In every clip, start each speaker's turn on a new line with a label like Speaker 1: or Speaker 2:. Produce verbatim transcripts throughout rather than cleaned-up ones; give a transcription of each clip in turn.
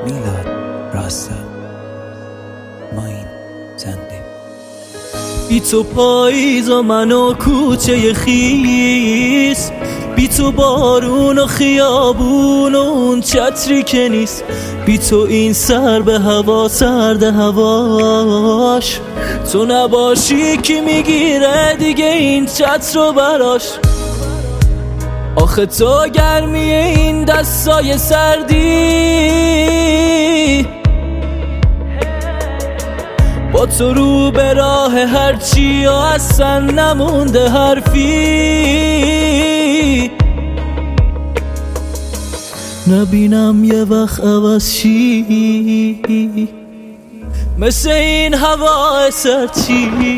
Speaker 1: میلاد راستا ما این زنده.
Speaker 2: بی تو پاییز و من و کوچه خیس، بی تو بارون و خیابون و اون چتری که نیست، بی تو این سر به هوا سرد هواش، تو نباشی کی میگیره دیگه این چتر رو براش. آخه تو گرمی این دستای سردی، با تو رو به راه هرچی و اصلا نمونده حرفی. نبینم یه وقت عوض شی مثل این هوا سرچی.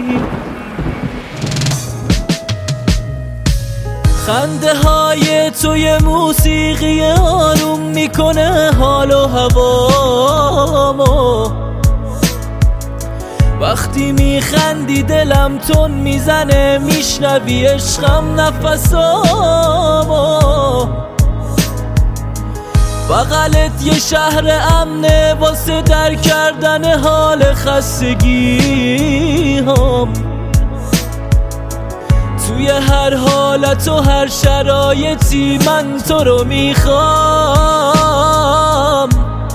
Speaker 2: خنده های توی موسیقی آروم میکنه حال و هوامو، وقتی میخندی دلم تون میزنه، میشنوی عشقم نفسامو. بغلت یه شهر امنه واسه در کردن حال خستگی هم، توی هر حالت و هر شرایطی من تو رو میخوام.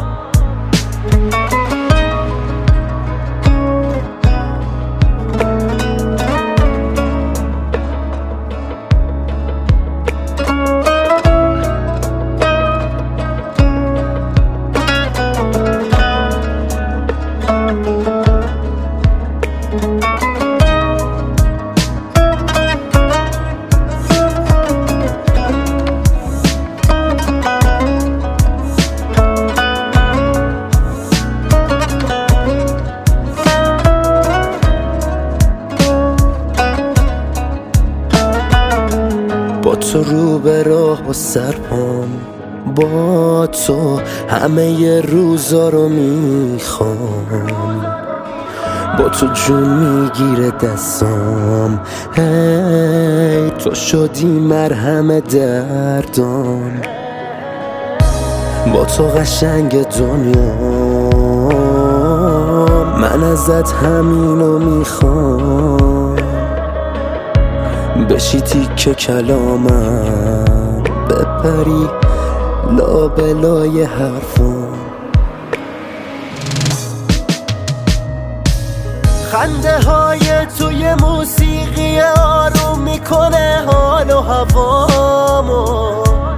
Speaker 3: با تو رو به راه با سرپام، با تو همه ی روزا رو میخوام، با تو جون میگیره دستام، هی تو شدی مرهم دردام. با تو قشنگ دنیا من ازت همینو میخوام، بشی تیکه کلامم بپری لابلای حرفم. خنده های توی موسیقی آروم میکنه حال و هوامو،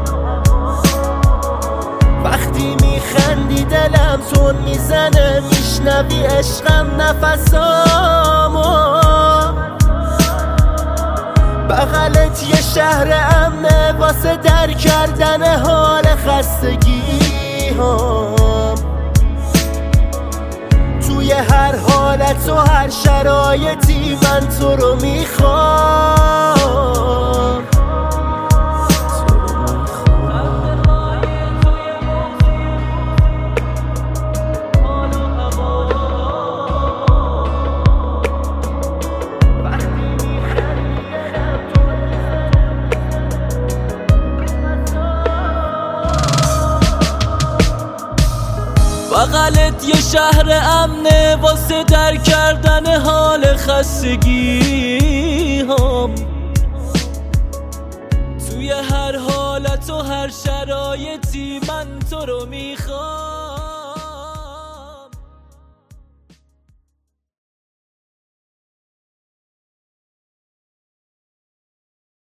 Speaker 3: وقتی میخندی دلم تون میزنه، میشنوی عشقم نفسامو. بغلت یه شهر امنه واسه در کردن حال خستگی هم، توی هر حالت و هر شرایطی من تو رو میخوام.
Speaker 2: بغلت یه شهر امنه واسه در کردن حال خستگی هم، توی هر حالت و هر شرایطی من تو رو میخوام.